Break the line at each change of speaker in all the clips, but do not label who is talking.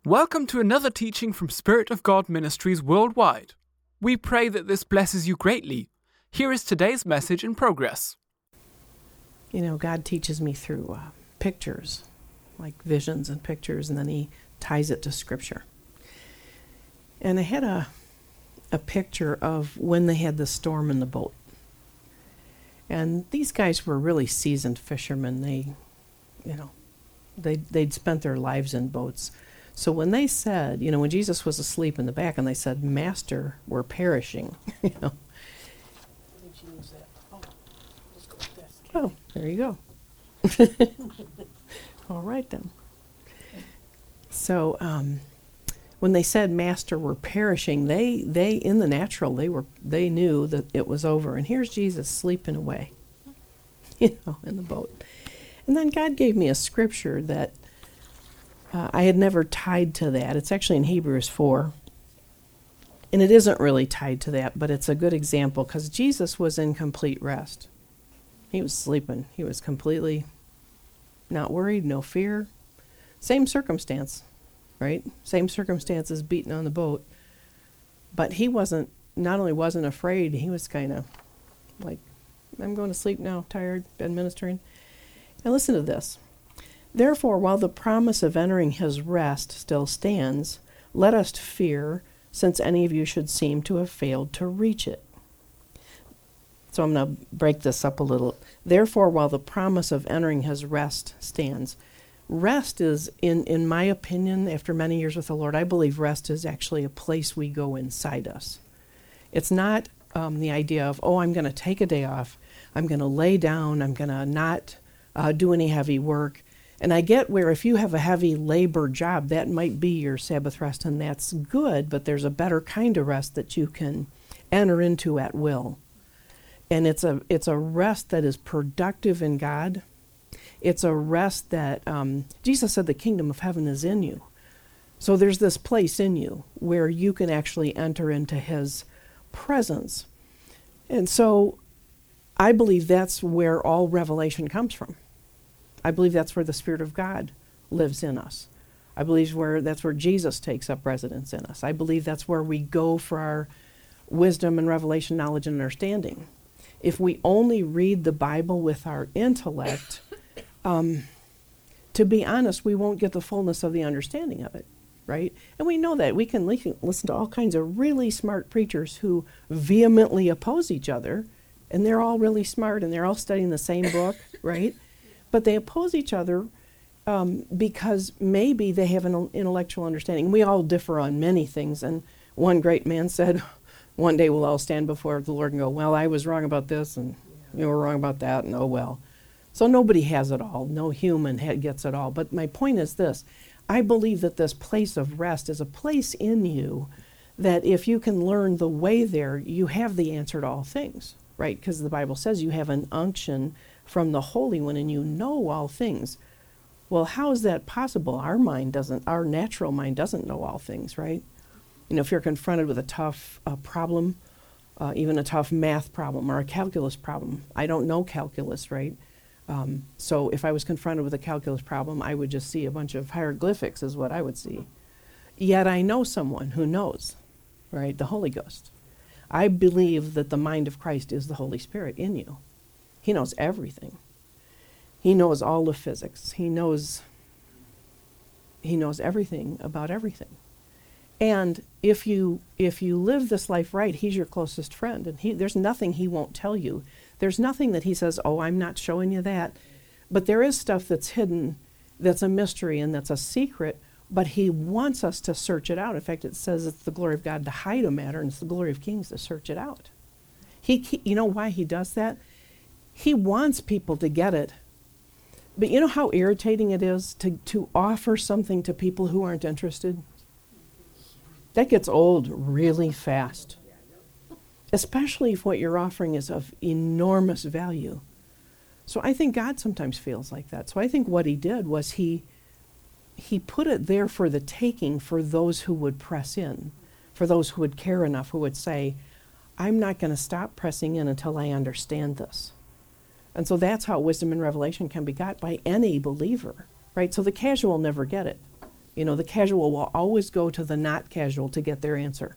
Welcome to another teaching from Spirit of God Ministries worldwide. We pray that this blesses you greatly. Here is today's message in progress.
You know, God teaches me through pictures, like visions and pictures, and then He ties it to Scripture. And I had a picture of when they had the storm in the boat. And these guys were really seasoned fishermen. They'd spent their lives in boats. So when they said, when Jesus was asleep in the back and they said, "Master, we're perishing," Oh, there you go. All right then. So when they said, "Master, we're perishing," they in the natural they knew that it was over. And here's Jesus sleeping away, in the boat. And then God gave me a scripture that I had never tied to that. It's actually in Hebrews 4. And it isn't really tied to that, but it's a good example because Jesus was in complete rest. He was sleeping. He was completely not worried, no fear. Same circumstance, right? Same circumstances beating on the boat. But he not only wasn't afraid, he was kind of like, "I'm going to sleep now, tired, been ministering." Now listen to this. "Therefore, while the promise of entering his rest still stands, let us fear, since any of you should seem to have failed to reach it." So I'm going to break this up a little. Therefore, while the promise of entering his rest stands. Rest is, in my opinion, after many years with the Lord, I believe rest is actually a place we go inside us. It's not the idea of, I'm going to take a day off. I'm going to lay down. I'm going to not do any heavy work. And I get where if you have a heavy labor job, that might be your Sabbath rest, and that's good, but there's a better kind of rest that you can enter into at will. And it's a rest that is productive in God. It's a rest that, Jesus said the kingdom of heaven is in you. So there's this place in you where you can actually enter into His presence. And so I believe that's where all revelation comes from. I believe that's where the Spirit of God lives in us. I believe that's where Jesus takes up residence in us. I believe that's where we go for our wisdom and revelation, knowledge and understanding. If we only read the Bible with our intellect, to be honest, we won't get the fullness of the understanding of it, right? And we know that. We can listen to all kinds of really smart preachers who vehemently oppose each other, and they're all really smart, and they're all studying the same book, right? But they oppose each other because maybe they have an intellectual understanding. We all differ on many things, and one great man said, "One day we'll all stand before the Lord and go, well, I was wrong about this, and you were wrong about that, and oh well." So nobody has it all. No human gets it all. But my point is this. I believe that this place of rest is a place in you that if you can learn the way there, you have the answer to all things, right? Because the Bible says you have an unction from the Holy One and you know all things. Well, how is that possible? Our natural mind doesn't know all things, right? If you're confronted with a tough problem, even a tough math problem or a calculus problem, I don't know calculus, right? So if I was confronted with a calculus problem, I would just see a bunch of hieroglyphics is what I would see. Yet I know someone who knows, right? The Holy Ghost. I believe that the mind of Christ is the Holy Spirit in you. He knows everything. He knows all of physics. He knows everything about everything. And if you live this life right, He's your closest friend. And there's nothing He won't tell you. There's nothing that He says, I'm not showing you that. But there is stuff that's hidden, that's a mystery and that's a secret, but He wants us to search it out. In fact, it says it's the glory of God to hide a matter, and it's the glory of kings to search it out. You know why He does that? He wants people to get it. But you know how irritating it is to offer something to people who aren't interested? That gets old really fast, especially if what you're offering is of enormous value. So I think God sometimes feels like that. So I think what He did was He put it there for the taking for those who would press in, for those who would care enough, who would say, "I'm not going to stop pressing in until I understand this." And so that's how wisdom and revelation can be got by any believer, right? So the casual never get it. You know, the casual will always go to the not casual to get their answer.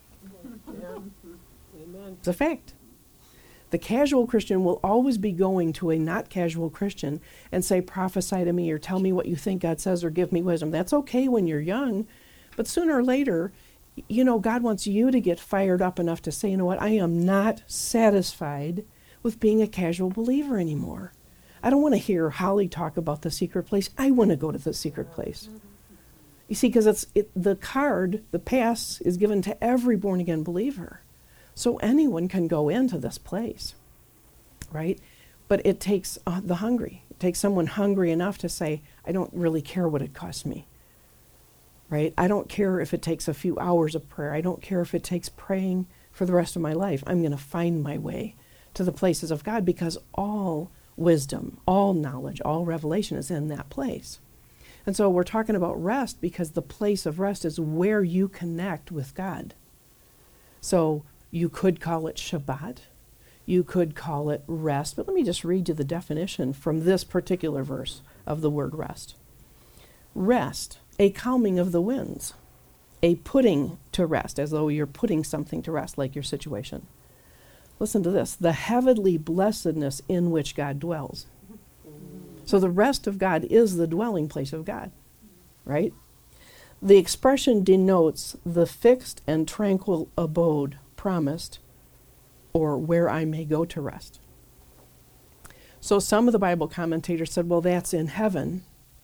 Amen.
It's a fact. The casual Christian will always be going to a not casual Christian and say, prophesy to me, or tell me what you think God says, or give me wisdom. That's okay when you're young, but sooner or later, you know, God wants you to get fired up enough to say, you know what, I am not satisfied with being a casual believer anymore. I don't want to hear Holly talk about the secret place. I want to go to the secret place. You see, because the card, the pass, is given to every born-again believer. So anyone can go into this place, right? But it takes the hungry. It takes someone hungry enough to say, I don't really care what it costs me, right? I don't care if it takes a few hours of prayer. I don't care if it takes praying for the rest of my life. I'm going to find my way to the places of God, because all wisdom, all knowledge, all revelation is in that place. And so we're talking about rest because the place of rest is where you connect with God. So you could call it Shabbat. You could call it rest. But let me just read you the definition from this particular verse of the word rest. Rest, a calming of the winds, a putting to rest, as though you're putting something to rest, like your situation. Listen to this, the heavenly blessedness in which God dwells. So the rest of God is the dwelling place of God, right? The expression denotes the fixed and tranquil abode promised, or where I may go to rest. So some of the Bible commentators said, well, that's in heaven.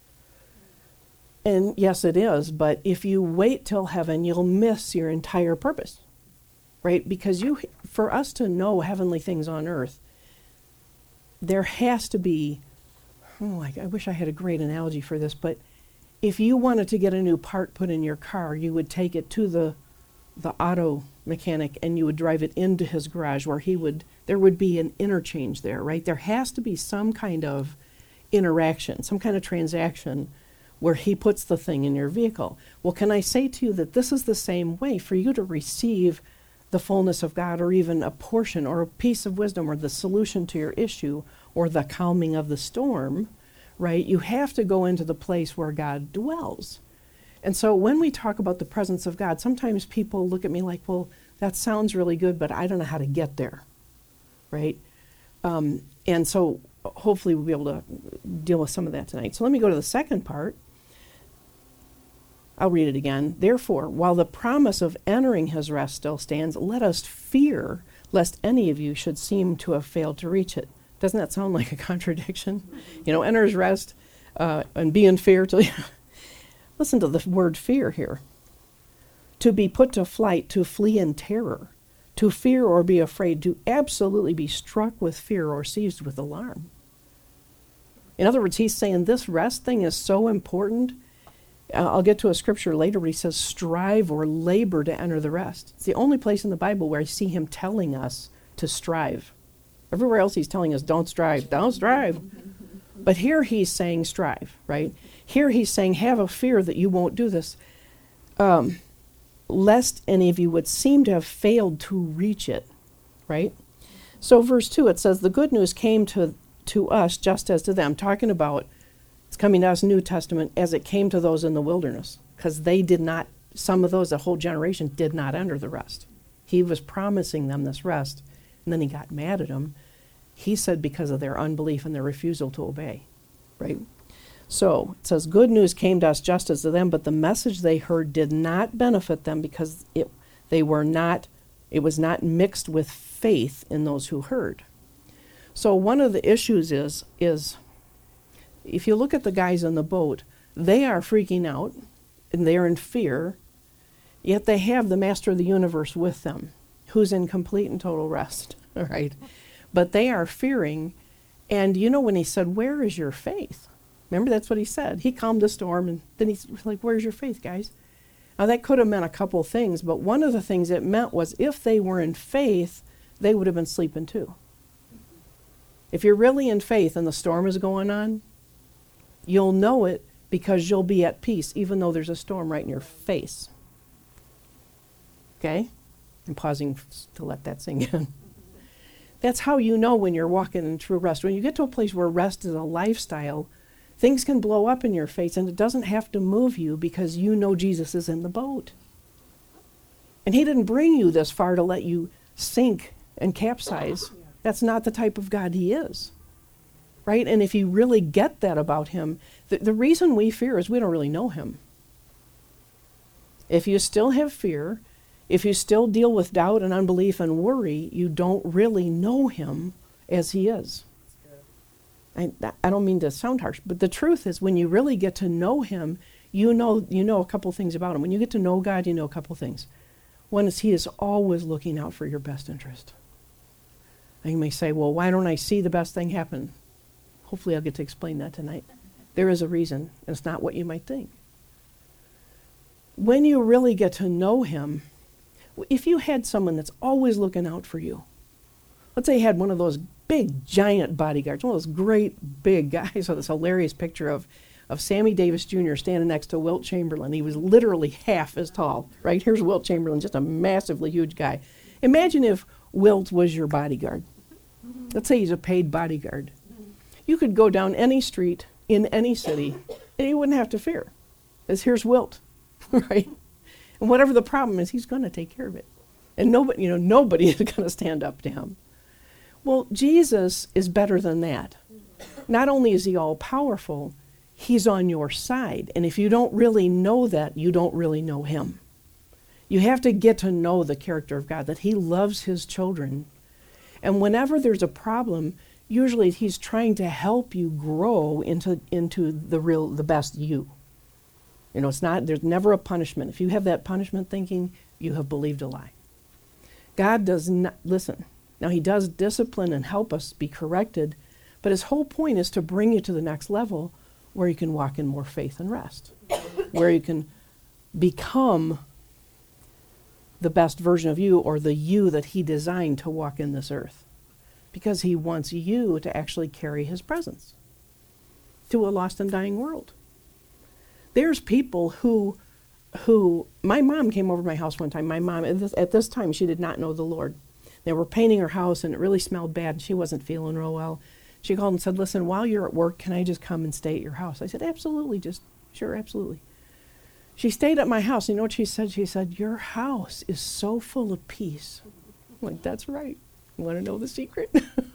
And yes, it is, but if you wait till heaven, you'll miss your entire purpose, right? Because for us to know heavenly things on earth, there has to be, I wish I had a great analogy for this, but if you wanted to get a new part put in your car, you would take it to the auto mechanic and you would drive it into his garage where there would be an interchange there, right? There has to be some kind of interaction, some kind of transaction where he puts the thing in your vehicle. Well, can I say to you that this is the same way for you to receive the fullness of God, or even a portion or a piece of wisdom or the solution to your issue or the calming of the storm, right? You have to go into the place where God dwells. And so when we talk about the presence of God, sometimes people look at me like, well, that sounds really good, but I don't know how to get there, right? And so hopefully we'll be able to deal with some of that tonight. So let me go to the second part. I'll read it again. Therefore, while the promise of entering his rest still stands, let us fear lest any of you should seem to have failed to reach it. Doesn't that sound like a contradiction? You know, enter his rest and be in fear till you... Listen to the word fear here. To be put to flight, to flee in terror, to fear or be afraid, to absolutely be struck with fear or seized with alarm. In other words, he's saying this rest thing is so important. I'll get to a scripture later where he says strive or labor to enter the rest. It's the only place in the Bible where I see him telling us to strive. Everywhere else he's telling us don't strive, don't strive. But here he's saying strive, right? Here he's saying have a fear that you won't do this, lest any of you would seem to have failed to reach it, right? So verse 2, it says, the good news came to us just as to them, talking about it's coming to us New Testament as it came to those in the wilderness, because they did not, some of those, the whole generation did not enter the rest. He was promising them this rest, and then he got mad at them. He said because of their unbelief and their refusal to obey, right? So it says, good news came to us just as to them, but the message they heard did not benefit them because it was not mixed with faith in those who heard. So one of the issues is if you look at the guys on the boat, they are freaking out and they're in fear, yet they have the master of the universe with them, who's in complete and total rest, all right? But they are fearing, and you know when he said, where is your faith? Remember, that's what he said. He calmed the storm, and then he's like, where's your faith, guys? Now, that could have meant a couple things, but one of the things it meant was if they were in faith, they would have been sleeping too. If you're really in faith and the storm is going on, you'll know it because you'll be at peace, even though there's a storm right in your face. Okay? I'm pausing to let that sink in. That's how you know when you're walking in true rest. When you get to a place where rest is a lifestyle, Things can blow up in your face, and it doesn't have to move you because you know Jesus is in the boat. And he didn't bring you this far to let you sink and capsize. That's not the type of God he is. Right? And if you really get that about him, the reason we fear is we don't really know him. If you still have fear, if you still deal with doubt and unbelief and worry, you don't really know him as he is. I don't mean to sound harsh, but the truth is when you really get to know him, you know a couple things about him. When you get to know God, you know a couple things. One is he is always looking out for your best interest. And you may say, well, why don't I see the best thing happen? Hopefully I'll get to explain that tonight. There is a reason, and it's not what you might think. When you really get to know him, if you had someone that's always looking out for you, let's say you had one of those big, giant bodyguards, one of those great big guys. So this hilarious picture of Sammy Davis Jr. standing next to Wilt Chamberlain. He was literally half as tall, right? Here's Wilt Chamberlain, just a massively huge guy. Imagine if Wilt was your bodyguard. Let's say he's a paid bodyguard. You could go down any street in any city, and you wouldn't have to fear. Because here's Wilt, right? And whatever the problem is, he's going to take care of it. And nobody is going to stand up to him. Well, Jesus is better than that. Not only is he all-powerful, he's on your side. And if you don't really know that, you don't really know him. You have to get to know the character of God, that he loves his children. And whenever there's a problem, usually he's trying to help you grow into the best you. There's never a punishment. If you have that punishment thinking, you have believed a lie. God does not, listen, now he does discipline and help us be corrected, but his whole point is to bring you to the next level where you can walk in more faith and rest, where you can become the best version of you, or the you that he designed to walk in this earth. Because he wants you to actually carry his presence to a lost and dying world. There's people who my mom came over to my house one time. My mom, at this time, she did not know the Lord. They were painting her house, and it really smelled bad, and she wasn't feeling real well. She called and said, listen, while you're at work, can I just come and stay at your house? I said, absolutely, sure, absolutely. She stayed at my house. You know what she said? She said, your house is so full of peace. I'm like, that's right. You want to know the secret?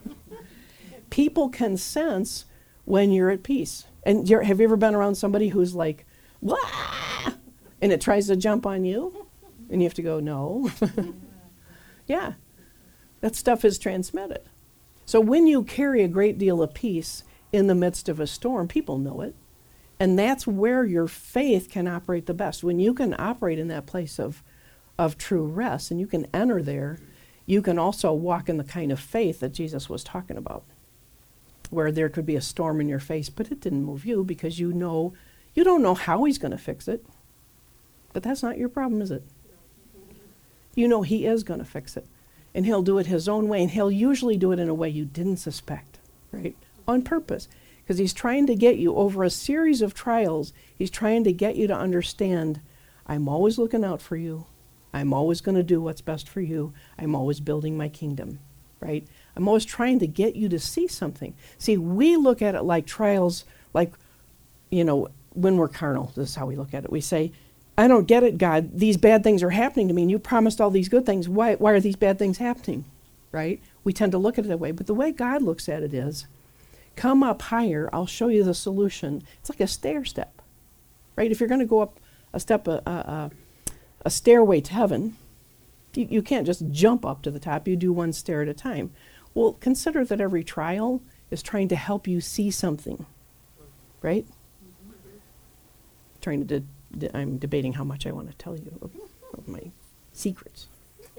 People can sense when you're at peace. And have you ever been around somebody who's like, wah! And it tries to jump on you? And you have to go, no. Yeah. That stuff is transmitted. So when you carry a great deal of peace in the midst of a storm, people know it. And that's where your faith can operate the best. When you can operate in that place of true rest, and you can enter there, you can also walk in the kind of faith that Jesus was talking about, where there could be a storm in your face, but it didn't move you because you don't know how he's going to fix it. But that's not your problem, is it? You know he is going to fix it. And he'll do it his own way, and he'll usually do it in a way you didn't suspect, right? On purpose. Because he's trying to get you over a series of trials. He's trying to get you to understand, I'm always looking out for you. I'm always going to do what's best for you. I'm always building my kingdom, right? I'm always trying to get you to see something. See, we look at it like trials, like, when we're carnal. This is how we look at it. We say, I don't get it, God. These bad things are happening to me, and you promised all these good things. Why are these bad things happening, right? We tend to look at it that way. But the way God looks at it is, come up higher, I'll show you the solution. It's like a stair step, right? If you're going to go up a step, a stairway to heaven, you can't just jump up to the top. You do one stair at a time. Well, consider that every trial is trying to help you see something, right? I'm debating how much I want to tell you of my secrets.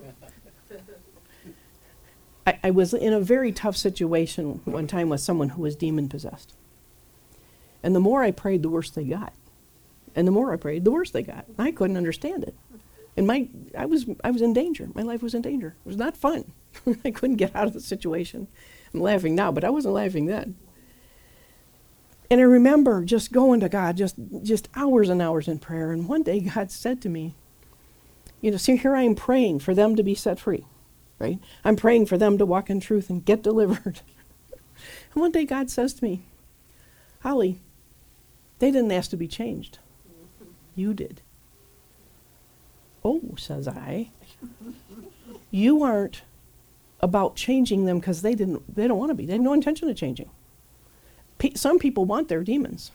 I was in a very tough situation one time with someone who was demon-possessed. And the more I prayed, the worse they got. And the more I prayed, the worse they got. I couldn't understand it. And I was in danger. My life was in danger. It was not fun. I couldn't get out of the situation. I'm laughing now, but I wasn't laughing then. And I remember just going to God, just hours and hours in prayer. And one day God said to me, see, here I am praying for them to be set free. Right? I'm praying for them to walk in truth and get delivered. And one day God says to me, Holly, They didn't ask to be changed. You did. Oh, says I. You aren't about changing them because they don't want to be. They have no intention of changing. Some people want their demons.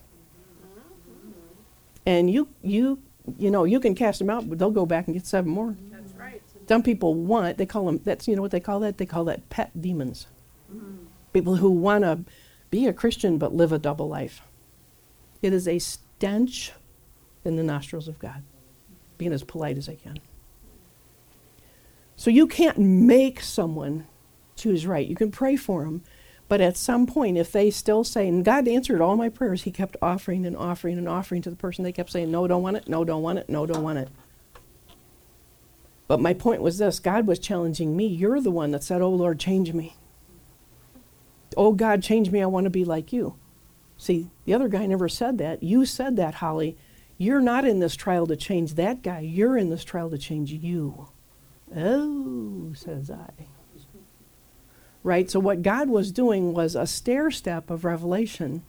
And you can cast them out, but they'll go back and get 7 more.
That's right.
Some people want, they call them, that's, you know what they call that? They call that pet demons. People who want to be a Christian but live a double life. It is a stench in the nostrils of God. Being as polite as I can. So you can't make someone choose right. You can pray for them, but at some point, if they still say, and God answered all my prayers, he kept offering and offering and offering to the person. They kept saying, no, don't want it, no, don't want it, no, don't want it. But my point was this, God was challenging me. You're the one that said, oh, Lord, change me. Oh, God, change me. I want to be like you. See, the other guy never said that. You said that, Holly. You're not in this trial to change that guy. You're in this trial to change you. Oh, says I. Right? So what God was doing was a stair step of revelation,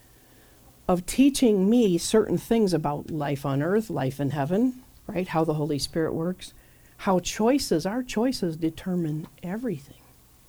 of teaching me certain things about life on earth, life in heaven, right? How the Holy Spirit works, how our choices determine everything.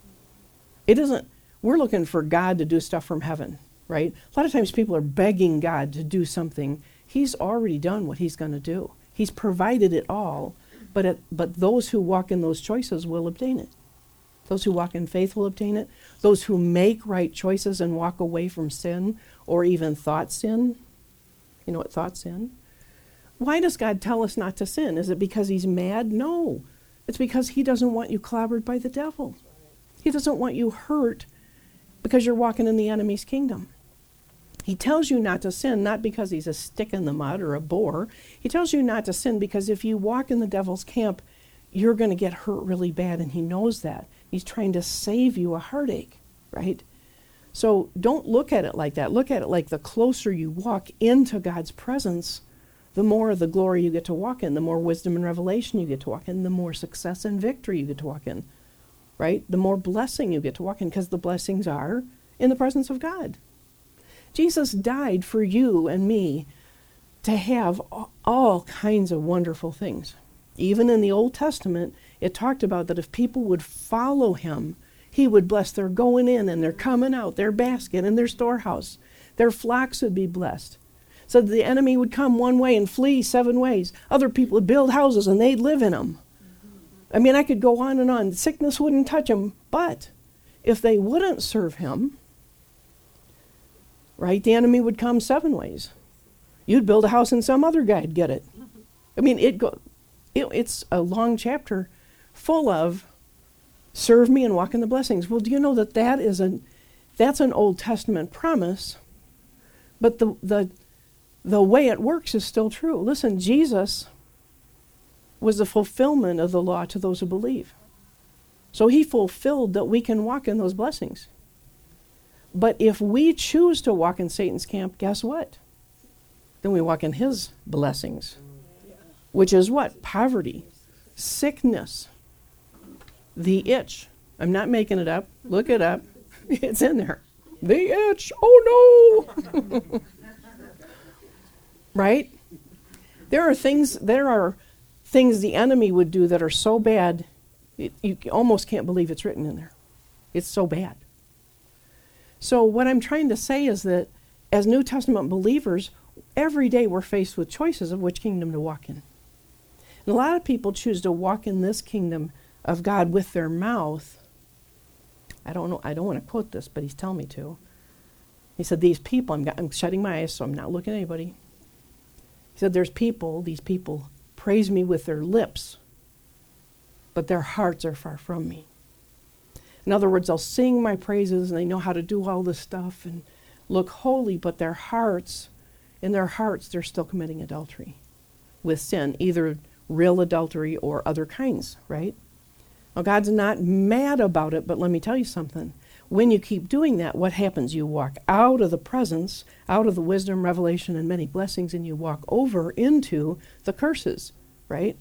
It isn't, we're looking for God to do stuff from heaven, right? A lot of times people are begging God to do something. He's already done what he's going to do. He's provided it all, but those who walk in those choices will obtain it. Those who walk in faith will obtain it. Those who make right choices and walk away from sin or even thought sin. You know what thought sin? Why does God tell us not to sin? Is it because he's mad? No. It's because he doesn't want you clobbered by the devil. He doesn't want you hurt because you're walking in the enemy's kingdom. He tells you not to sin, not because he's a stick in the mud or a bore. He tells you not to sin because if you walk in the devil's camp, you're going to get hurt really bad, and he knows that. He's trying to save you a heartache, right? So don't look at it like that. Look at it like the closer you walk into God's presence, the more of the glory you get to walk in, the more wisdom and revelation you get to walk in, the more success and victory you get to walk in, right? The more blessing you get to walk in, because the blessings are in the presence of God. Jesus died for you and me to have all kinds of wonderful things. Even in the Old Testament, it talked about that if people would follow him, he would bless their going in and their coming out, their basket and their storehouse. Their flocks would be blessed. So the enemy would come one way and flee 7 ways. Other people would build houses and they'd live in them. I mean, I could go on and on. Sickness wouldn't touch them. But if they wouldn't serve him, right, the enemy would come 7 ways. You'd build a house and some other guy'd get it. I mean, it's a long chapter full of serve me and walk in the blessings. Well, do you know that's an Old Testament promise, but the way it works is still true. Listen, Jesus was the fulfillment of the law to those who believe. So he fulfilled that we can walk in those blessings. But if we choose to walk in Satan's camp, guess what? Then we walk in his blessings. Which is what? Poverty, sickness, the itch. I'm not making it up. Look it up. It's in there. The itch. Oh no. Right? There are things the enemy would do that are so bad, you almost can't believe it's written in there. It's so bad. So what I'm trying to say is that as New Testament believers, every day we're faced with choices of which kingdom to walk in. And a lot of people choose to walk in this kingdom of God with their mouth. I don't want to quote this, but he's telling me to. He said, these people, I'm shutting my eyes so I'm not looking at anybody. He said, these people praise me with their lips, but their hearts are far from me. In other words, they'll sing my praises and they know how to do all this stuff and look holy, but in their hearts, they're still committing adultery with sin, either real adultery or other kinds, right? Now, God's not mad about it, but let me tell you something. When you keep doing that, what happens? You walk out of the presence, out of the wisdom, revelation, and many blessings, and you walk over into the curses, right?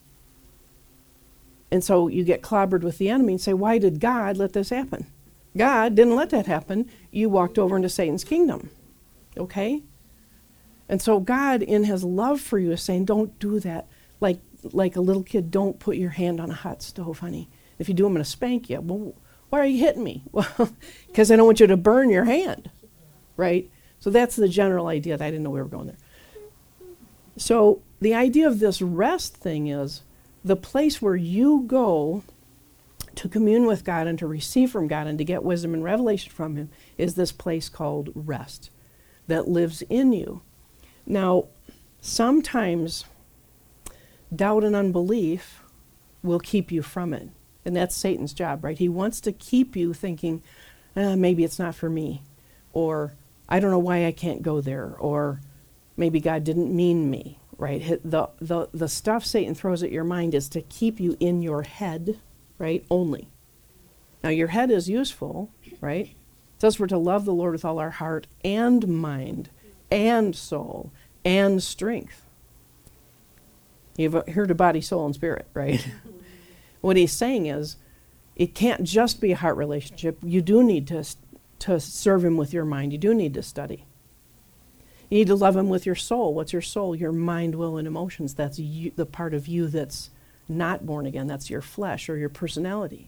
And so you get clobbered with the enemy and say, why did God let this happen? God didn't let that happen. You walked over into Satan's kingdom, okay? And so God, in his love for you, is saying, don't do that. Like a little kid, don't put your hand on a hot stove, honey. If you do, I'm going to spank you. Well, why are you hitting me? Well, because I don't want you to burn your hand, right? So that's the general idea. I didn't know we were going there. So the idea of this rest thing is the place where you go to commune with God and to receive from God and to get wisdom and revelation from him is this place called rest that lives in you. Now, sometimes doubt and unbelief will keep you from it. And that's Satan's job, right? He wants to keep you thinking, maybe it's not for me. Or, I don't know why I can't go there. Or, maybe God didn't mean me, right? The stuff Satan throws at your mind is to keep you in your head, right, only. Now, your head is useful, right? It says we're to love the Lord with all our heart and mind and soul and strength. You've heard of body, soul, and spirit, right? What he's saying is, it can't just be a heart relationship. You do need to serve him with your mind. You do need to study. You need to love him with your soul. What's your soul? Your mind, will, and emotions. That's you, the part of you that's not born again. That's your flesh or your personality.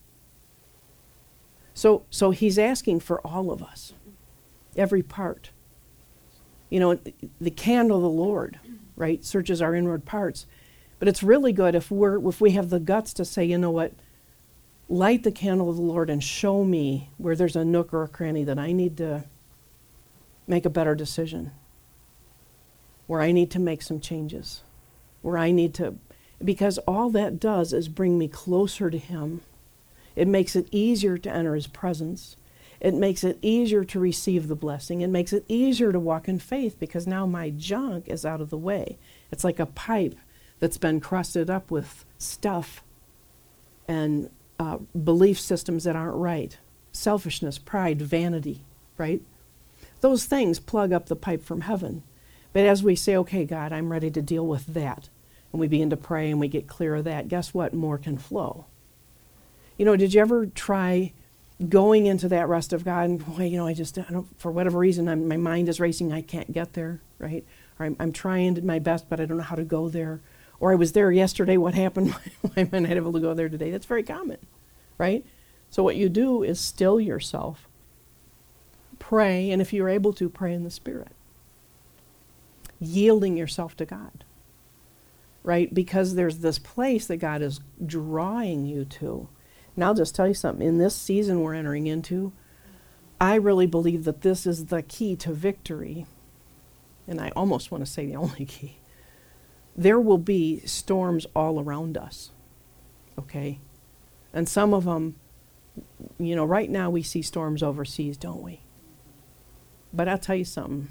So he's asking for all of us, every part. You know, the candle of the Lord, right, searches our inward parts. But it's really good if we have the guts to say, you know what, light the candle of the Lord and show me where there's a nook or a cranny that I need to make a better decision, where I need to make some changes, where I need to, because all that does is bring me closer to him. It makes it easier to enter his presence. It makes it easier to receive the blessing. It makes it easier to walk in faith because now my junk is out of the way. It's like a pipe that's been crusted up with stuff and belief systems that aren't right. Selfishness, pride, vanity, right? Those things plug up the pipe from heaven. But as we say, okay, God, I'm ready to deal with that, and we begin to pray and we get clear of that, guess what? More can flow. You know, did you ever try going into that rest of God and, boy, you know, I don't, for whatever reason, my mind is racing, I can't get there, right? Or I'm trying my best, but I don't know how to go there. Or I was there yesterday, what happened? Why am I not able to go there today? That's very common, right? So what you do is still yourself, pray, and if you're able to, pray in the Spirit. Yielding yourself to God, right? Because there's this place that God is drawing you to. And I'll just tell you something. In this season we're entering into, I really believe that this is the key to victory. And I almost want to say the only key. There will be storms all around us, okay? And some of them, you know, right now we see storms overseas, don't we? But I'll tell you something.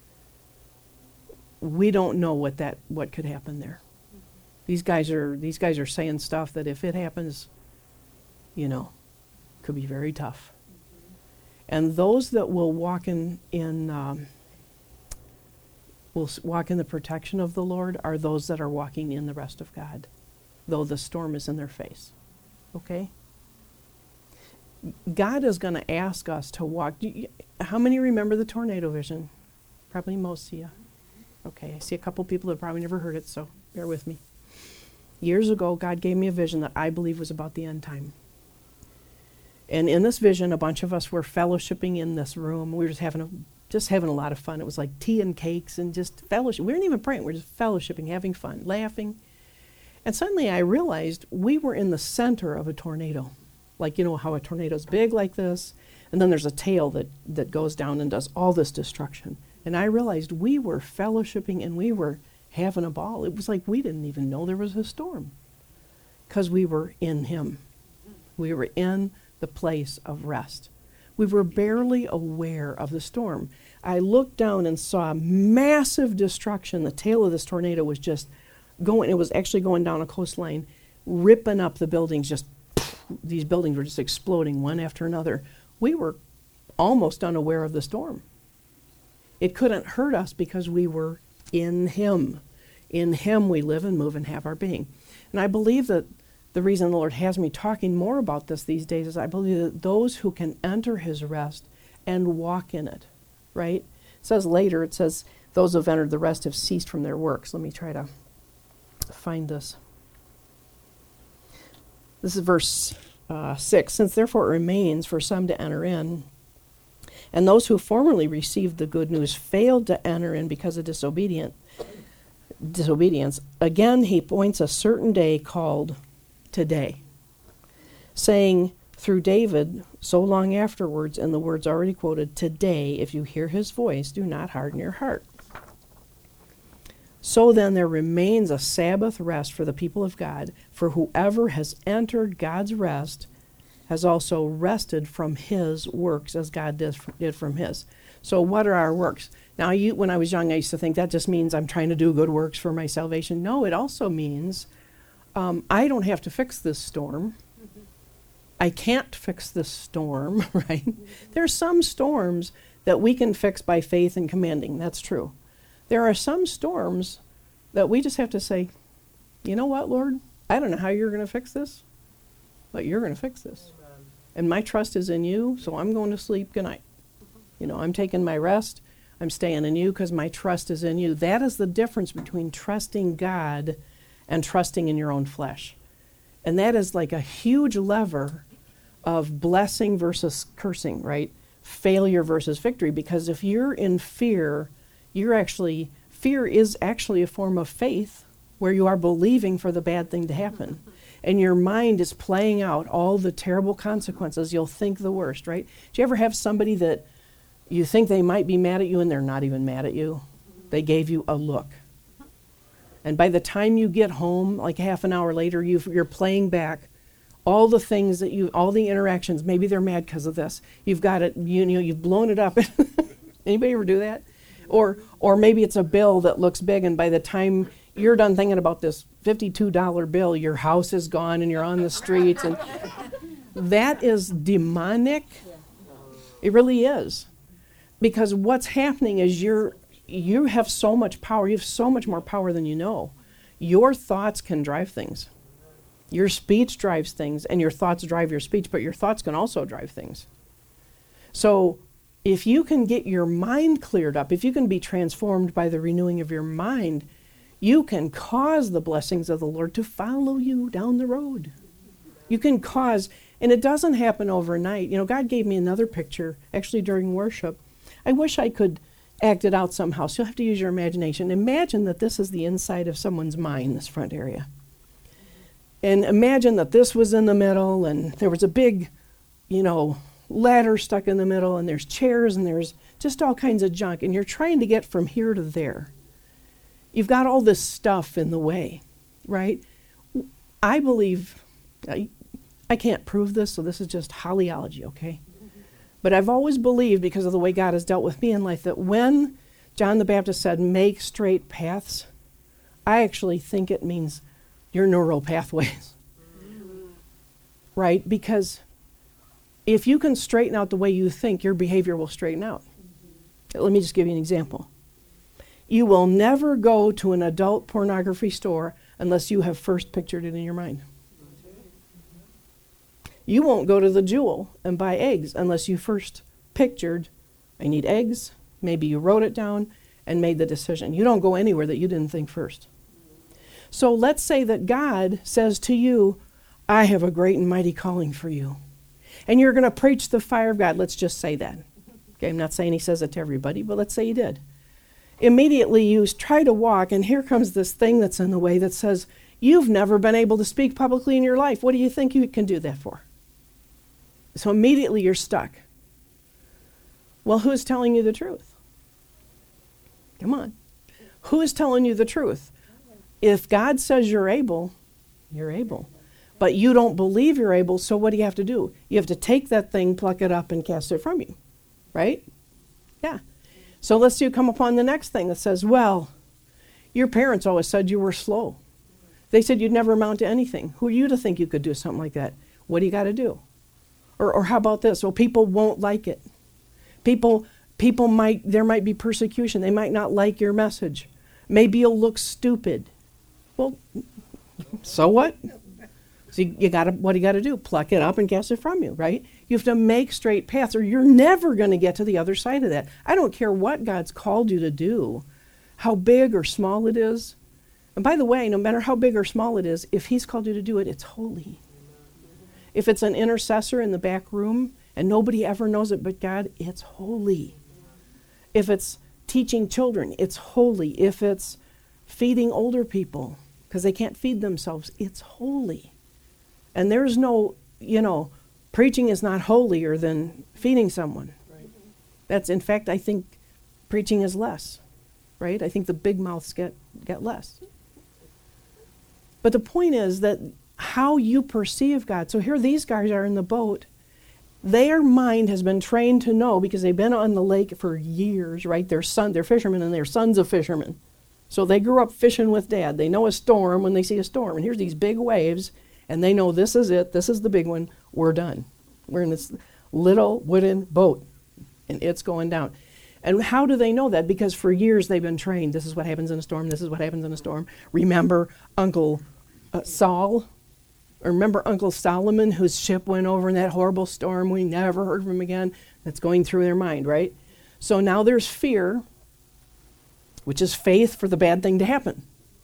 We don't know what could happen there. These guys are saying stuff that if it happens, you know, could be very tough. And those that will walk in the protection of the Lord are those that are walking in the rest of God, though the storm is in their face. Okay? God is going to ask us to walk. How many remember the tornado vision? Probably most of you. Okay, I see a couple people that probably never heard it, so bear with me. Years ago, God gave me a vision that I believe was about the end time. And in this vision, a bunch of us were fellowshipping in this room. We were just having a lot of fun. It was like tea and cakes and just fellowship. We weren't even praying. We were just fellowshipping, having fun, laughing. And suddenly I realized we were in the center of a tornado. Like, you know how a tornado's big like this, and then there's a tail that goes down and does all this destruction. And I realized we were fellowshipping and we were having a ball. It was like we didn't even know there was a storm because we were in him. We were in the place of rest. We were barely aware of the storm. I looked down and saw massive destruction. The tail of this tornado was just going, it was actually going down a coastline, ripping up the buildings, just these buildings were just exploding one after another. We were almost unaware of the storm. It couldn't hurt us because we were in him. In him we live and move and have our being. And I believe that the reason the Lord has me talking more about this these days is I believe that those who can enter his rest and walk in it, right? It says later, it says, those who have entered the rest have ceased from their works. Let me try to find this. This is verse 6. Since therefore it remains for some to enter in, and those who formerly received the good news failed to enter in because of disobedience, again he points a certain day called today, saying through David so long afterwards, in the words already quoted, today, if you hear his voice, do not harden your heart. So then there remains a Sabbath rest for the people of God, for whoever has entered God's rest has also rested from his works as God did from his. So what are our works? Now, when I was young, I used to think that just means I'm trying to do good works for my salvation. No, it also means I don't have to fix this storm. I can't fix this storm, right? There are some storms that we can fix by faith and commanding. That's true. There are some storms that we just have to say, you know what, Lord? I don't know how you're going to fix this, but you're going to fix this. And my trust is in you, so I'm going to sleep. Good night. I'm taking my rest. I'm staying in you because my trust is in you. That is the difference between trusting God and trusting in your own flesh. And that is like a huge lever of blessing versus cursing, right? Failure versus victory. Because if you're in fear, fear is actually a form of faith where you are believing for the bad thing to happen. And your mind is playing out all the terrible consequences. You'll think the worst, right? Do you ever have somebody that you think they might be mad at you and they're not even mad at you? They gave you a look. And by the time you get home, like half an hour later, you're playing back all the things all the interactions. Maybe they're mad because of this. You've got it, you've blown it up. Anybody ever do that? Or maybe it's a bill that looks big, and by the time you're done thinking about this $52 bill, your house is gone and you're on the streets. And that is demonic. It really is. Because what's happening is you have so much power. You have so much more power than you know. Your thoughts can drive things. Your speech drives things, and your thoughts drive your speech, but your thoughts can also drive things. So if you can get your mind cleared up, if you can be transformed by the renewing of your mind, you can cause the blessings of the Lord to follow you down the road. You can cause, and it doesn't happen overnight. God gave me another picture, actually during worship. I wish I could act it out somehow, so you'll have to use your imagination. Imagine that this is the inside of someone's mind, this front area. And imagine that this was in the middle, and there was a big, ladder stuck in the middle, and there's chairs, and there's just all kinds of junk, and you're trying to get from here to there. You've got all this stuff in the way, right? I believe, I can't prove this, so this is just hollyology, okay? But I've always believed, because of the way God has dealt with me in life, that when John the Baptist said, make straight paths, I actually think it means your neural pathways, right? Because if you can straighten out the way you think, your behavior will straighten out. Let me just give you an example. You will never go to an adult pornography store unless you have first pictured it in your mind. You won't go to the Jewel and buy eggs unless you first pictured, I need eggs. Maybe you wrote it down and made the decision. You don't go anywhere that you didn't think first. So let's say that God says to you, I have a great and mighty calling for you. And you're going to preach the fire of God. Let's just say that. Okay, I'm not saying he says it to everybody, but let's say he did. Immediately you try to walk, and here comes this thing that's in the way that says, you've never been able to speak publicly in your life. What do you think you can do that for? So immediately you're stuck. Well, who's telling you the truth? Come on. Who is telling you the truth? If God says you're able, you're able. But you don't believe you're able, so what do you have to do? You have to take that thing, pluck it up, and cast it from you. Right? Yeah. So let's come upon the next thing that says, well, your parents always said you were slow. They said you'd never amount to anything. Who are you to think you could do something like that? What do you got to do? Or how about this? Well, people won't like it. There might be persecution. They might not like your message. Maybe you'll look stupid. Well, so what? So what do you got to do? Pluck it up and cast it from you, right? You have to make straight paths, or you're never going to get to the other side of that. I don't care what God's called you to do. how big or small it is. And by the way, no matter how big or small it is, if he's called you to do it, it's holy. If it's an intercessor in the back room and nobody ever knows it but God, it's holy. If it's teaching children, it's holy. If it's feeding older people because they can't feed themselves, it's holy. And there's no, preaching is not holier than feeding someone. Right. That's, in fact, I think preaching is less, right? I think the big mouths get less. But the point is that how you perceive God. So here these guys are in the boat. Their mind has been trained to know because they've been on the lake for years, right? They're fishermen and they're sons of fishermen. So they grew up fishing with Dad. They know a storm when they see a storm. And here's these big waves, and they know this is it. This is the big one. We're done. We're in this little wooden boat, and it's going down. And how do they know that? Because for years they've been trained. This is what happens in a storm. This is what happens in a storm. Remember Uncle Saul? Or remember Uncle Solomon, whose ship went over in that horrible storm? We never heard from him again. That's going through their mind, right? So now there's fear, which is faith for the bad thing to happen.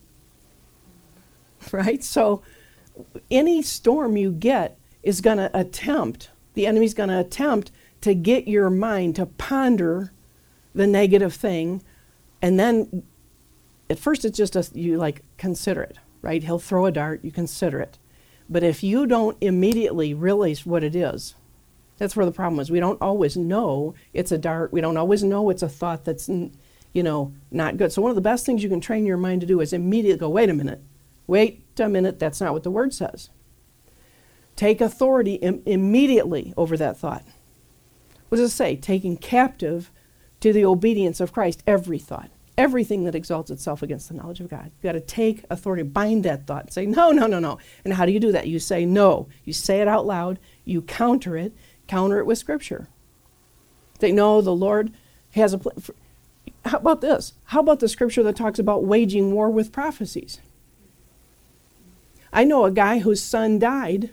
Right? So any storm you get is going to attempt, the enemy's going to attempt to get your mind to ponder the negative thing. And then at first it's just you consider it, right? He'll throw a dart, you consider it. But if you don't immediately realize what it is, that's where the problem is. We don't always know it's a dart. We don't always know it's a thought that's, not good. So one of the best things you can train your mind to do is immediately go, wait a minute, that's not what the Word says. Take authority immediately over that thought. What does it say? Taking captive to the obedience of Christ every thought. Everything that exalts itself against the knowledge of God. You've got to take authority, bind that thought, and say, no. And how do you do that? You say no. You say it out loud. You counter it with Scripture. Say, no, the Lord has a plan. How about this? How about the Scripture that talks about waging war with prophecies? I know a guy whose son died,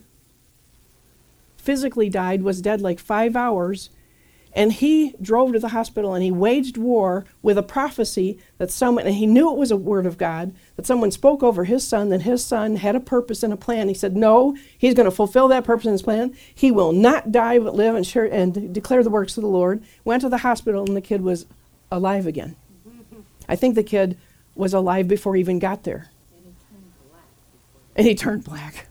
physically died, was dead like 5 hours, and he drove to the hospital and he waged war with a prophecy that someone, and he knew it was a word of God, that someone spoke over his son, that his son had a purpose and a plan. He said, no, he's going to fulfill that purpose and his plan. He will not die but live and declare the works of the Lord. Went to the hospital and the kid was alive again. I think the kid was alive before he even got there. And he turned black.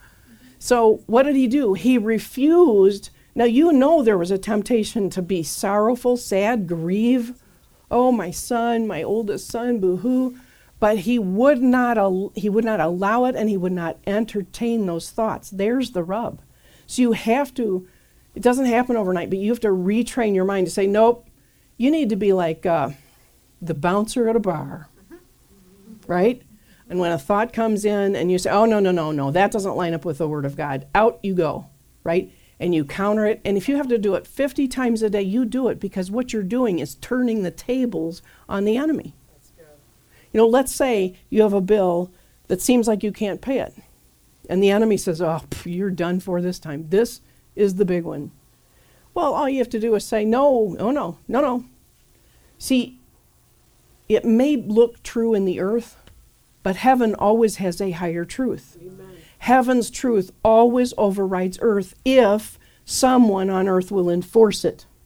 So what did he do? He refused. Now, there was a temptation to be sorrowful, sad, grieve. Oh, my son, my oldest son, boo-hoo. But he would not allow it, and he would not entertain those thoughts. There's the rub. So you have to, it doesn't happen overnight, but you have to retrain your mind to say, nope, you need to be like the bouncer at a bar, right? And when a thought comes in and you say, oh, no, that doesn't line up with the Word of God, out you go, right? And you counter it. And if you have to do it 50 times a day, you do it, because what you're doing is turning the tables on the enemy. Let's say you have a bill that seems like you can't pay it. And the enemy says, you're done for this time. This is the big one. Well, all you have to do is say, no. See, it may look true in the earth, but heaven always has a higher truth. Amen. Heaven's truth always overrides earth if someone on earth will enforce it.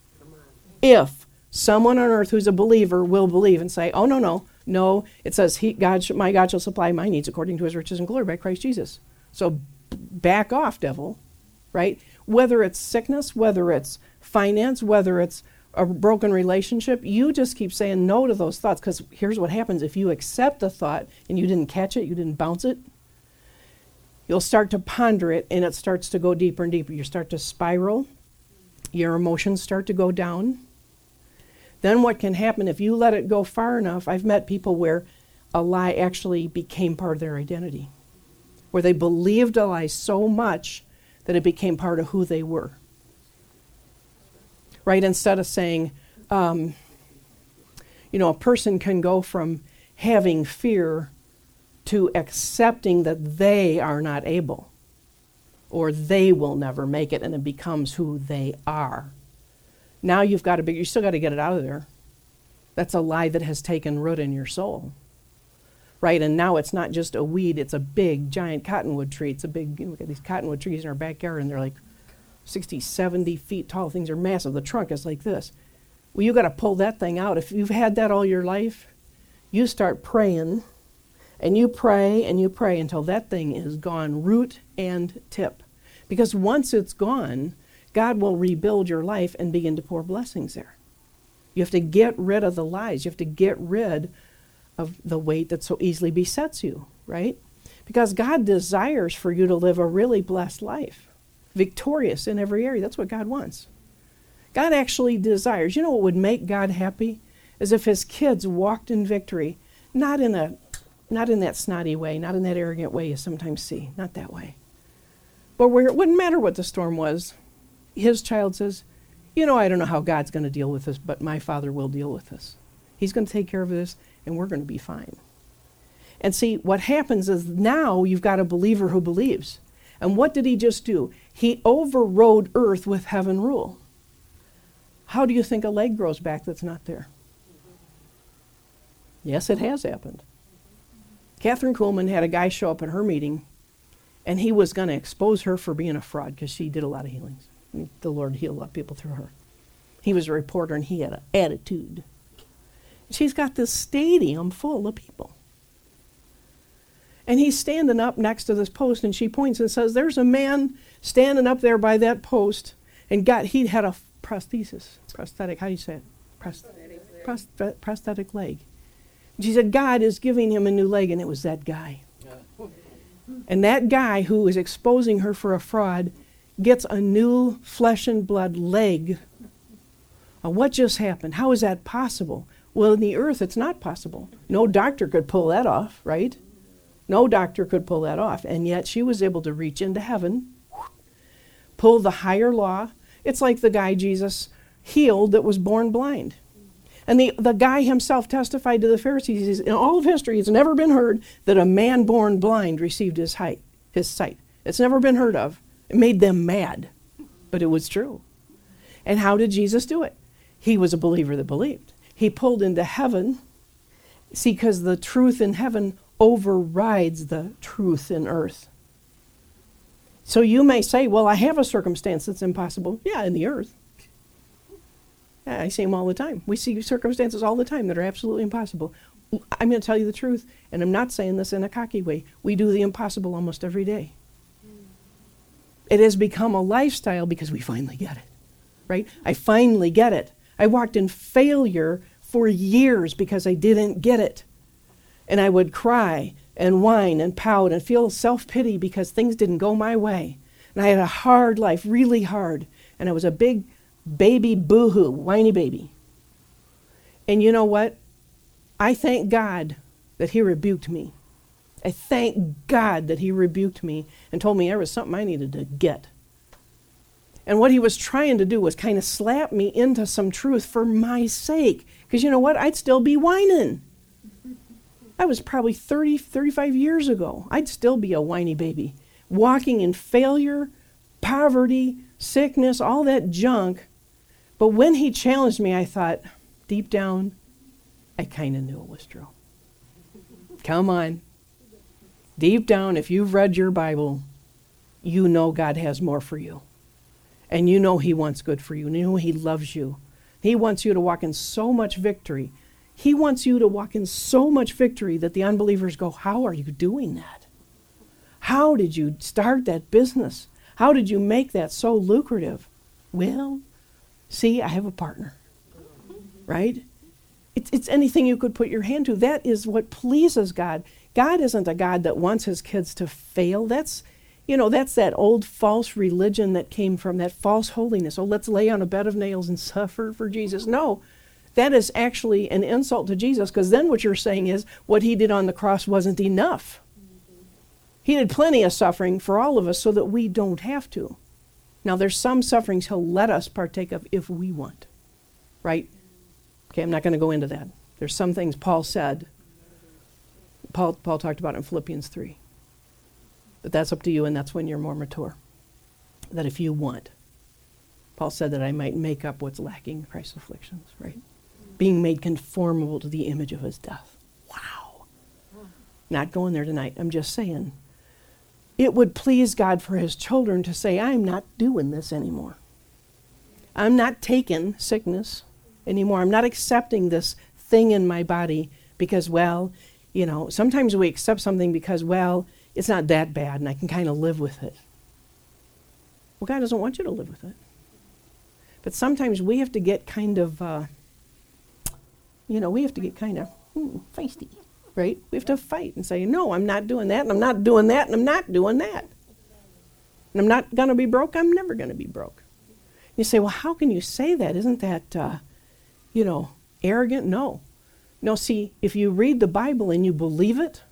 If someone on earth who's a believer will believe and say, oh, no, it says, my God shall supply my needs according to his riches and glory by Christ Jesus. So back off, devil, right? Whether it's sickness, whether it's finance, whether it's a broken relationship, you just keep saying no to those thoughts, because here's what happens. If you accept the thought and you didn't catch it, you didn't bounce it, you'll start to ponder it, and it starts to go deeper and deeper. You start to spiral. Your emotions start to go down. Then what can happen if you let it go far enough? I've met people where a lie actually became part of their identity, where they believed a lie so much that it became part of who they were. Right? Instead of saying, a person can go from having fear to accepting that they are not able, or they will never make it, and it becomes who they are. Now you still got to get it out of there. That's a lie that has taken root in your soul. Right, and now it's not just a weed, it's a big, giant cottonwood tree. It's a big, look at these cottonwood trees in our backyard, and they're like 60, 70 feet tall. Things are massive. The trunk is like this. Well, you got to pull that thing out. If you've had that all your life, you start praying, and you pray until that thing is gone, root and tip. Because once it's gone, God will rebuild your life and begin to pour blessings there. You have to get rid of the lies. You have to get rid of the weight that so easily besets you, right? Because God desires for you to live a really blessed life, victorious in every area. That's what God wants. God actually desires. You know what would make God happy? Is if his kids walked in victory, not in that snotty way, not in that arrogant way you sometimes see, not that way. But where it wouldn't matter what the storm was, his child says, I don't know how God's going to deal with this, but my Father will deal with this. He's going to take care of this, and we're going to be fine. And see, what happens is now you've got a believer who believes. And what did he just do? He overrode earth with heaven rule. How do you think a leg grows back that's not there? Yes, it has happened. Catherine Kuhlman had a guy show up at her meeting, and he was going to expose her for being a fraud because she did a lot of healings. The Lord healed a lot of people through her. He was a reporter, and he had an attitude. She's got this stadium full of people. And he's standing up next to this post, and she points and says, there's a man standing up there by that post, and he had a prosthetic, how do you say it? Prosthetic leg. And she said, God is giving him a new leg, and it was that guy. And that guy who is exposing her for a fraud gets a new flesh and blood leg. What just happened? How is that possible? Well, in the earth, it's not possible. No doctor could pull that off, right? No doctor could pull that off. And yet she was able to reach into heaven, pull the higher law. It's like the guy Jesus healed that was born blind. And the guy himself testified to the Pharisees, in all of history, it's never been heard that a man born blind received his sight. It's never been heard of. It made them mad, but it was true. And how did Jesus do it? He was a believer that believed. He pulled into heaven. See, because the truth in heaven overrides the truth in earth. So you may say, well, I have a circumstance that's impossible. Yeah, in the earth. Yeah, I see them all the time. We see circumstances all the time that are absolutely impossible. I'm going to tell you the truth, and I'm not saying this in a cocky way. We do the impossible almost every day. It has become a lifestyle because we finally get it, right? I finally get it. I walked in failure for years because I didn't get it. And I would cry and whine and pout and feel self-pity because things didn't go my way. And I had a hard life, really hard. And I was a big baby boo-hoo, whiny baby. And you know what? I thank God that he rebuked me. I thank God that he rebuked me and told me there was something I needed to get. And what he was trying to do was kind of slap me into some truth for my sake. Because you know what? I'd still be whining. That was probably 30, 35 years ago. I'd still be a whiny baby, walking in failure, poverty, sickness, all that junk. But when he challenged me, I thought, deep down, I kind of knew it was true. Come on. Deep down, if you've read your Bible, you know God has more for you. And you know he wants good for you. And you know he loves you. He wants you to walk in so much victory. He wants you to walk in so much victory that the unbelievers go, how are you doing that? How did you start that business? How did you make that so lucrative? Well, see, I have a partner, right? It's anything you could put your hand to. That is what pleases God. God isn't a God that wants his kids to fail. That's that old false religion that came from that false holiness. Oh, let's lay on a bed of nails and suffer for Jesus. No, that is actually an insult to Jesus, because then what you're saying is what he did on the cross wasn't enough. He did plenty of suffering for all of us so that we don't have to. Now, there's some sufferings he'll let us partake of if we want, right? Okay, I'm not going to go into that. There's some things Paul said. Paul talked about in Philippians 3. But that's up to you, and that's when you're more mature. That if you want. Paul said that I might make up what's lacking in Christ's afflictions, right? being made conformable to the image of his death. Wow. Not going there tonight. I'm just saying. It would please God for his children to say, I'm not doing this anymore. I'm not taking sickness anymore. I'm not accepting this thing in my body because, well, you know, sometimes we accept something because, well, it's not that bad and I can kind of live with it. Well, God doesn't want you to live with it. But sometimes we have to get kind of, we have to get kind of feisty, right? We have to fight and say, no, I'm not doing that, and I'm not doing that, and I'm not doing that. And I'm not going to be broke. I'm never going to be broke. You say, well, how can you say that? Isn't that, arrogant? No. No, see, if you read the Bible and you believe it,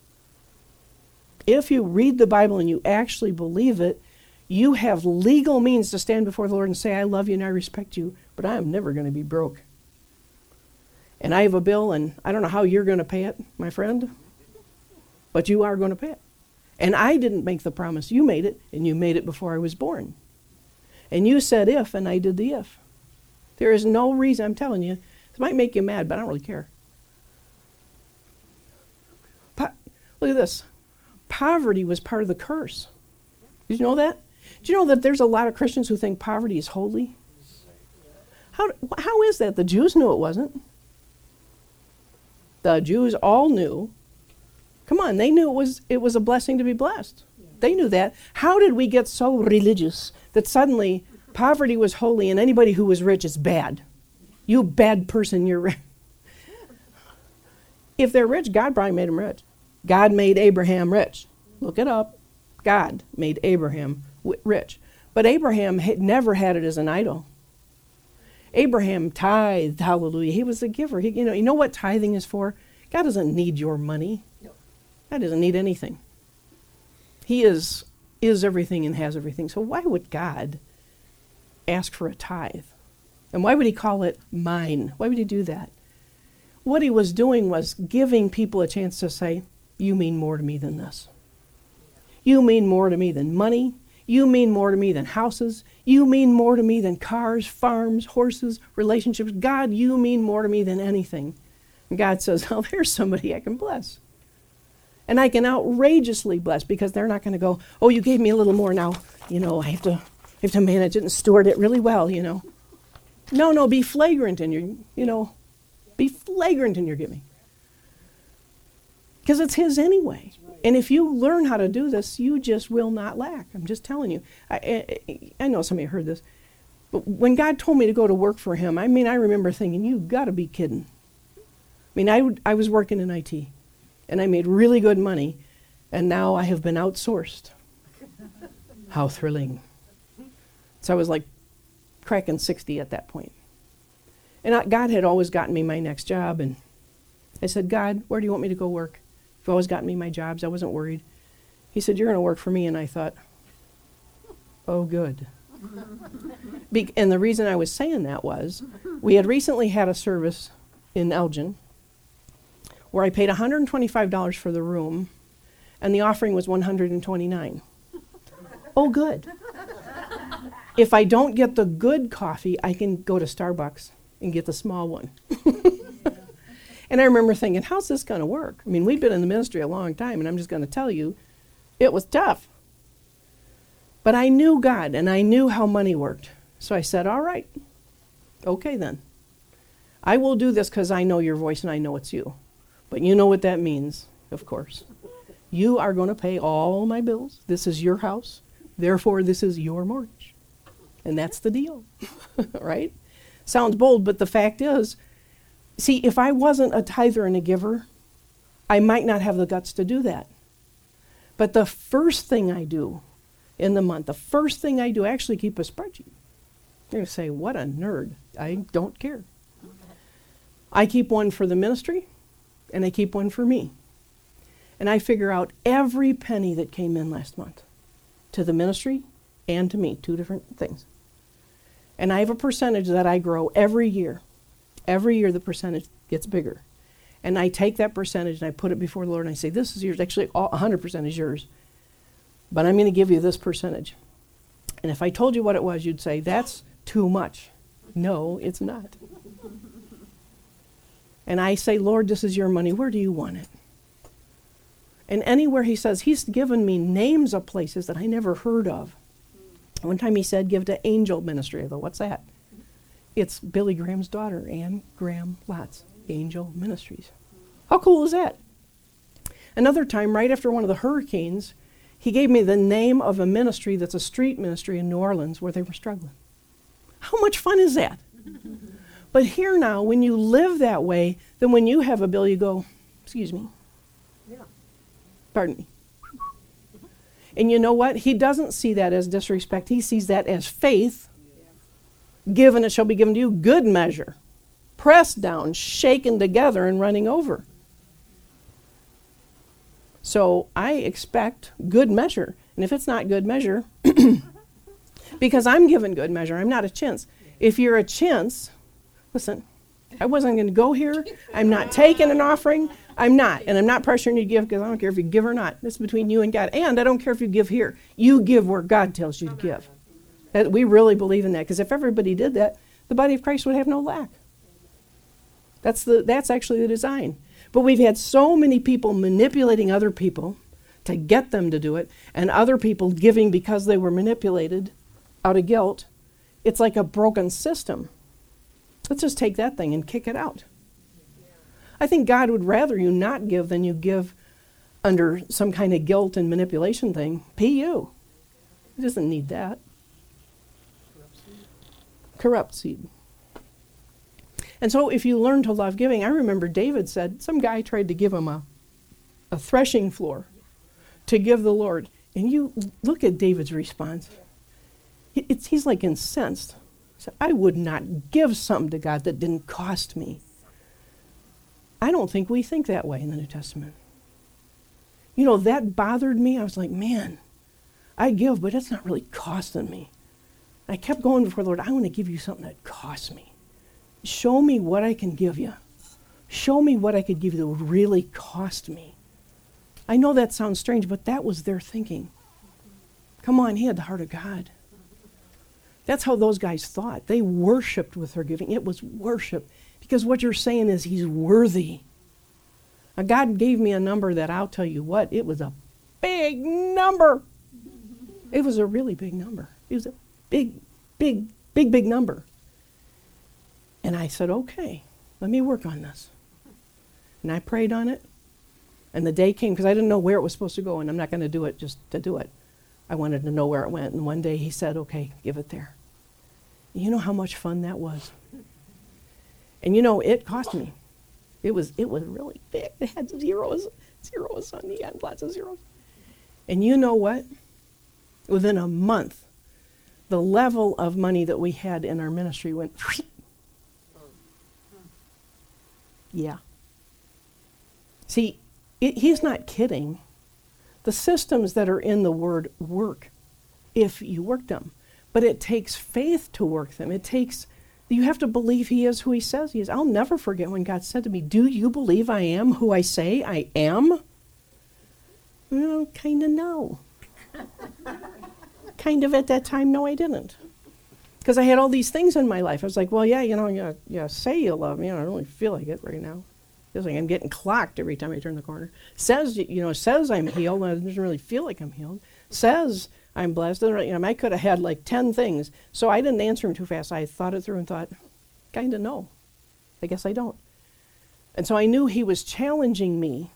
if you read the Bible and you actually believe it, you have legal means to stand before the Lord and say, I love you and I respect you, but I am never going to be broke. And I have a bill, and I don't know how you're going to pay it, my friend, but you are going to pay it. And I didn't make the promise. You made it, and you made it before I was born. And you said if, and I did the if. There is no reason, I'm telling you, this might make you mad, but I don't really care. Look at this. Poverty was part of the curse. Did you know that? Do you know that there's a lot of Christians who think poverty is holy? How is that? The Jews knew it wasn't. The Jews all knew. Come on, they knew it was a blessing to be blessed. They knew that. How did we get so religious that suddenly poverty was holy and anybody who was rich is bad? You bad person, you're rich. If they're rich, God probably made them rich. God made Abraham rich. Look it up. God made Abraham rich. But Abraham had never had it as an idol. Abraham tithed, hallelujah. He was a giver. You know what tithing is for? God doesn't need your money. God doesn't need anything. He is everything and has everything. So why would God ask for a tithe? And why would he call it mine? Why would he do that? What he was doing was giving people a chance to say, you mean more to me than this. You mean more to me than money. You mean more to me than houses. You mean more to me than cars, farms, horses, relationships. God, you mean more to me than anything. And God says, oh, there's somebody I can bless. And I can outrageously bless because they're not going to go, oh, you gave me a little more now. I have to manage it and steward it really well, No, be flagrant in your, be flagrant in your giving. Because it's his anyway. And if you learn how to do this, you just will not lack. I'm just telling you. I know some of you heard this. But when God told me to go to work for him, I remember thinking, you got to be kidding. I was working in IT. And I made really good money. And now I have been outsourced. How thrilling. So I was like cracking 60 at that point. And God had always gotten me my next job. And I said, God, where do you want me to go work? You've always gotten me my jobs. I wasn't worried. He said, you're going to work for me. And I thought, oh, good. And the reason I was saying that was we had recently had a service in Elgin where I paid $125 for the room, and the offering was $129. Oh, good. If I don't get the good coffee, I can go to Starbucks and get the small one. And I remember thinking, how's this going to work? we've been in the ministry a long time, and I'm just going to tell you, it was tough. But I knew God, and I knew how money worked. So I said, all right, okay then. I will do this because I know your voice and I know it's you. But you know what that means, of course. You are going to pay all my bills. This is your house. Therefore, this is your mortgage. And that's the deal, right? Sounds bold, but the fact is, see, if I wasn't a tither and a giver, I might not have the guts to do that. But the first thing I do in the month, I actually keep a spreadsheet. You're going to say, what a nerd. I don't care. I keep one for the ministry, and I keep one for me. And I figure out every penny that came in last month to the ministry and to me, 2 different things. And I have a percentage that I grow every year. Every year the percentage gets bigger. And I take that percentage and I put it before the Lord and I say, this is yours. Actually, 100% is yours. But I'm going to give you this percentage. And if I told you what it was, you'd say, that's too much. No, it's not. and I say, Lord, this is your money. Where do you want it? And anywhere he says, he's given me names of places that I never heard of. One time he said, give to Angel Ministry. I thought, what's that? It's Billy Graham's daughter, Ann Graham Lotz, Angel Ministries. How cool is that? Another time, right after one of the hurricanes, he gave me the name of a ministry that's a street ministry in New Orleans where they were struggling. How much fun is that? But here now, when you live that way, then when you have a bill, you go, excuse me. Yeah. Pardon me. And you know what? He doesn't see that as disrespect. He sees that as faith. Given it shall be given to you, good measure. Pressed down, shaken together, and running over. So I expect good measure. And if it's not good measure, because I'm given good measure, I'm not a chintz. If you're a chintz, listen, I wasn't going to go here. I'm not taking an offering. I'm not. And I'm not pressuring you to give because I don't care if you give or not. It's between you and God. And I don't care if you give here. You give where God tells you to give. That we really believe in that, because if everybody did that, the body of Christ would have no lack. That's actually the design. But we've had so many people manipulating other people to get them to do it, and other people giving because they were manipulated out of guilt. It's like a broken system. Let's just take that thing and kick it out. I think God would rather you not give than you give under some kind of guilt and manipulation thing. P.U. He doesn't need that. Corrupt seed. And so if you learn to love giving, I remember David said, some guy tried to give him a threshing floor to give the Lord. And you look at David's response. He's like incensed. He said, I would not give something to God that didn't cost me. I don't think we think that way in the New Testament. You know, that bothered me. I was like, man, I give, but it's not really costing me. I kept going before the Lord. I want to give you something that costs me. Show me what I can give you. Show me what I could give you that would really cost me. I know that sounds strange, but that was their thinking. Come on, he had the heart of God. That's how those guys thought. They worshiped with their giving. It was worship. Because what you're saying is he's worthy. Now, God gave me a number that I'll tell you what, it was a big number. It was a really big number. It was a big number. And I said, okay, let me work on this. And I prayed on it. And the day came, because I didn't know where it was supposed to go, and I'm not going to do it just to do it. I wanted to know where it went. And one day he said, okay, give it there. You know how much fun that was? And you know, it cost me. It was really big. It had zeros on the end, lots of zeros. And you know what? Within a month, the level of money that we had in our ministry went, yeah. See, he's not kidding. The systems that are in the Word work if you work them. But it takes faith to work them. You have to believe he is who he says he is. I'll never forget when God said to me, do you believe I am who I say I am? Well, kind of no. Kind of at that time, no, I didn't. Because I had all these things in my life. I was like, well, yeah, you say you love me. I don't really feel like it right now. Feels like I'm getting clocked every time I turn the corner. Says I'm healed. And it doesn't really feel like I'm healed. Says I'm blessed. I could have had like 10 things. So I didn't answer him too fast. I thought it through and thought, kind of no. I guess I don't. And so I knew he was challenging me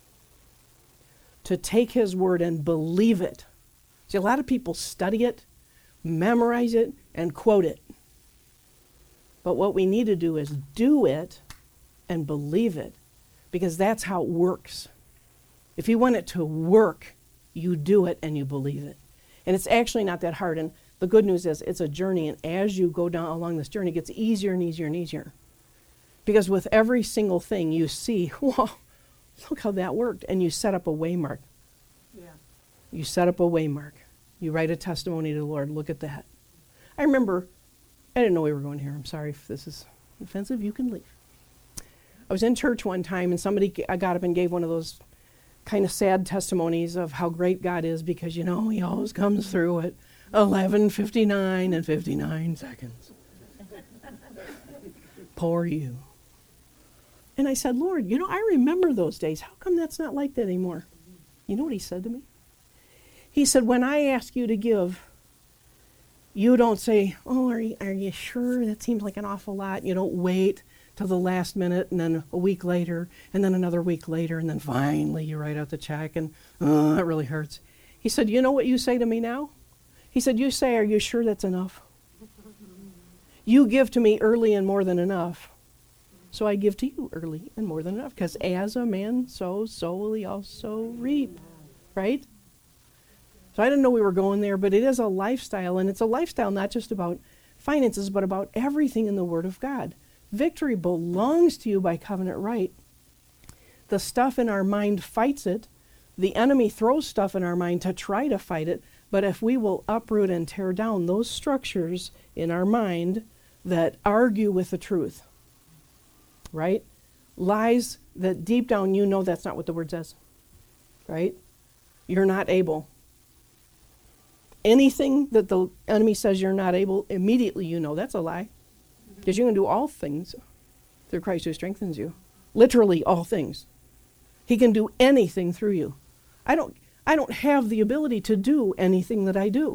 to take his word and believe it. See, a lot of people study it, memorize it, and quote it. But what we need to do is do it and believe it, because that's how it works. If you want it to work, you do it and you believe it. And it's actually not that hard. And the good news is it's a journey, and as you go down along this journey, it gets easier and easier and easier. Because with every single thing you see, whoa, look how that worked. And you set up a waymark. Yeah. You set up a waymark. You write a testimony to the Lord. Look at that. I remember, I didn't know we were going here. I'm sorry if this is offensive. You can leave. I was in church one time, and somebody got up and gave one of those kind of sad testimonies of how great God is, because, he always comes through at 11:59 and 59 seconds. Poor you. And I said, Lord, I remember those days. How come that's not like that anymore? You know what he said to me? He said, when I ask you to give, you don't say, oh, are you sure? That seems like an awful lot. You don't wait till the last minute and then a week later and then another week later and then finally you write out the check and it really hurts. He said, you know what you say to me now? He said, you say, are you sure that's enough? You give to me early and more than enough. So I give to you early and more than enough. Because as a man sows, so will he also reap. Right? So I didn't know we were going there, but it is a lifestyle. And it's a lifestyle not just about finances, but about everything in the Word of God. Victory belongs to you by covenant right. The stuff in our mind fights it. The enemy throws stuff in our mind to try to fight it. But if we will uproot and tear down those structures in our mind that argue with the truth, right? Lies that deep down you know that's not what the Word says, right? You're not able. Anything that the enemy says you're not able, immediately you know that's a lie. Because you can do all things through Christ who strengthens you. Literally all things. He can do anything through you. I don't have the ability to do anything that I do.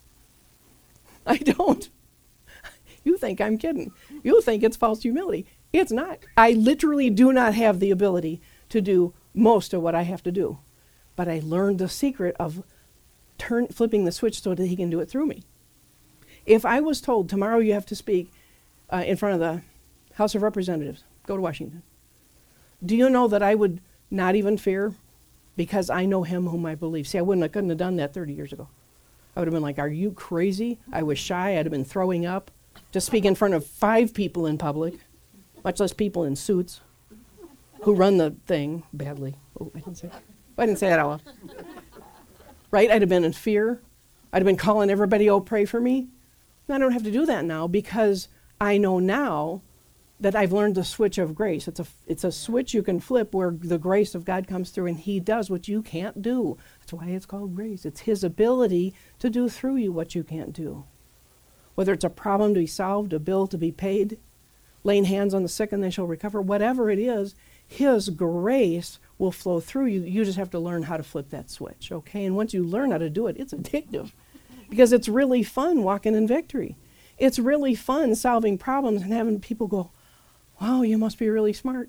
I don't. You think I'm kidding. You think it's false humility. It's not. I literally do not have the ability to do most of what I have to do. But I learned the secret of flipping the switch so that he can do it through me. If I was told tomorrow you have to speak in front of the House of Representatives, go to Washington, do you know that I would not even fear? Because I know him whom I believe. See, couldn't have done that 30 years ago. I would have been like, are you crazy? I was shy. I'd have been throwing up to speak in front of 5 people in public, much less people in suits who run the thing badly. Oh, I didn't say that out loud. Right? I'd have been in fear. I'd have been calling everybody, oh, pray for me. I don't have to do that now because I know now that I've learned the switch of grace. It's a switch you can flip where the grace of God comes through and he does what you can't do. That's why it's called grace. It's his ability to do through you what you can't do. Whether it's a problem to be solved, a bill to be paid, laying hands on the sick and they shall recover, whatever it is, his grace will flow through you. You just have to learn how to flip that switch, okay? And once you learn how to do it, it's addictive because it's really fun walking in victory. It's really fun solving problems and having people go, wow, you must be really smart.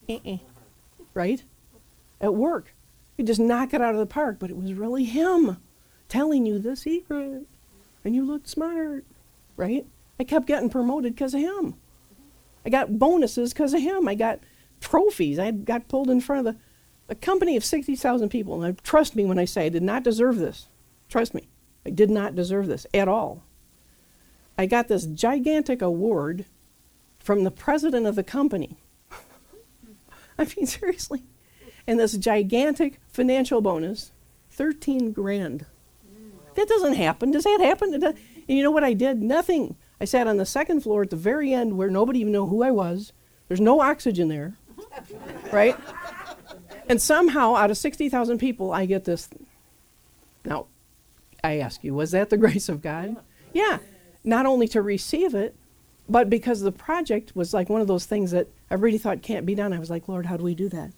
Right? At work. You just knock it out of the park, but it was really him telling you the secret. And you looked smart. Right? I kept getting promoted because of him. I got bonuses because of him. I got trophies. I got pulled in front of a company of 60,000 people. And trust me when I say I did not deserve this. Trust me. I did not deserve this at all. I got this gigantic award from the president of the company. I mean, seriously. And this gigantic financial bonus, $13,000. That doesn't happen. Does that happen? And you know what I did? Nothing. I sat on the second floor at the very end where nobody even knew who I was. There's no oxygen there. Right? And somehow, out of 60,000 people, I get this. Now, I ask you, was that the grace of God? Yeah. Not only to receive it, but because the project was like one of those things that everybody thought can't be done, I was like, Lord, how do we do that?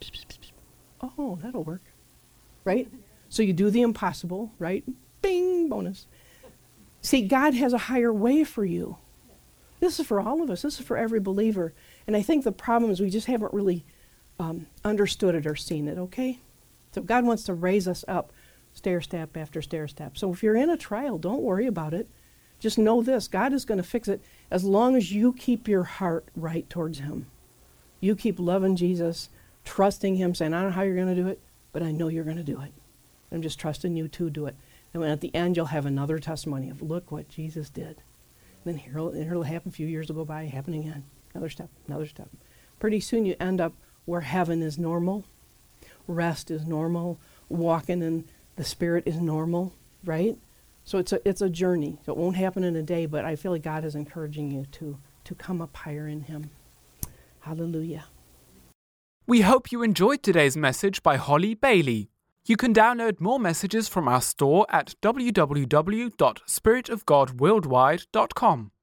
Oh, that'll work. Right? So you do the impossible, right? Bing, bonus. See, God has a higher way for you. This is for all of us. This is for every believer. And I think the problem is we just haven't really understood it or seen it, okay? So God wants to raise us up stair step after stair step. So if you're in a trial, don't worry about it. Just know this, God is going to fix it as long as you keep your heart right towards him. You keep loving Jesus, trusting him, saying, I don't know how you're going to do it, but I know you're going to do it. I'm just trusting you to do it. And when at the end, you'll have another testimony of, look what Jesus did. And then it'll happen, a few years will go by, happen again. Another step, another step. Pretty soon you end up where heaven is normal, rest is normal, walking in the Spirit is normal, right? So it's a journey. So it won't happen in a day, but I feel like God is encouraging you to come up higher in him. Hallelujah.
We hope you enjoyed today's message by Holly Bailey. You can download more messages from our store at www.spiritofgodworldwide.com.